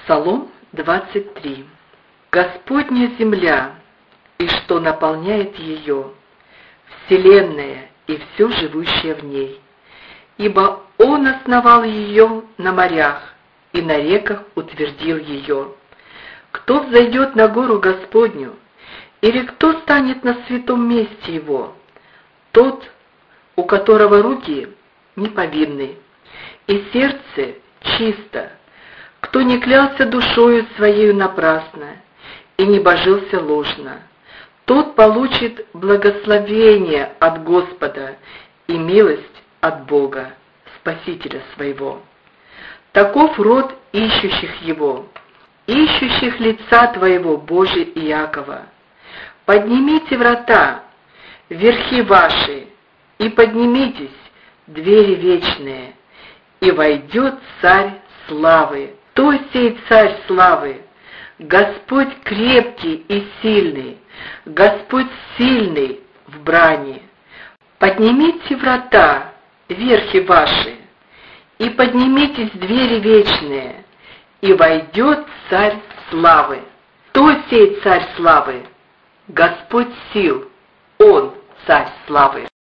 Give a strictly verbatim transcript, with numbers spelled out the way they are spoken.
Псалом двадцать три. Господня земля, и что наполняет ее, вселенная и все живущее в ней. Ибо Он основал ее на морях, и на реках утвердил ее. Кто взойдет на гору Господню, или кто станет на святом месте Его? Тот, у которого руки неповинны, и сердце чисто, кто не клялся душою своею напрасно и не божился ложно, тот получит благословение от Господа и милость от Бога, Спасителя своего. Таков род ищущих Его, ищущих лица Твоего, Боже Иакова. Поднимите врата, верхи ваши, и поднимитесь, двери вечные, и войдет Царь славы. Кто сей Царь славы? Господь крепкий и сильный, Господь сильный в брани. Поднимите врата, верхи ваши, и поднимитесь, двери вечные, и войдет Царь славы. Кто сей Царь славы? Господь сил, Он Царь славы.